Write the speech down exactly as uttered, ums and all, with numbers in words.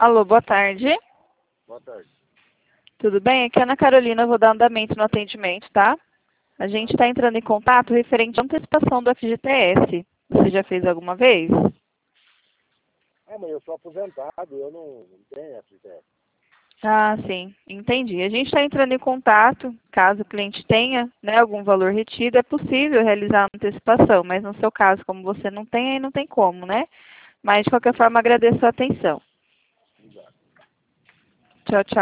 Alô, boa tarde. Boa tarde. Tudo bem? Aqui é a Ana Carolina, eu vou dar andamento no atendimento, tá? A gente está entrando em contato referente à antecipação do F G T S. Você já fez alguma vez? Ah, mas eu sou aposentado, eu não, não tenho F G T S. Ah, sim, entendi. A gente está entrando em contato, caso o cliente tenha, né, algum valor retido, é possível realizar a antecipação, mas no seu caso, como você não tem, aí não tem como, né? Mas, de qualquer forma, agradeço a atenção. Obrigado. Tchau, tchau.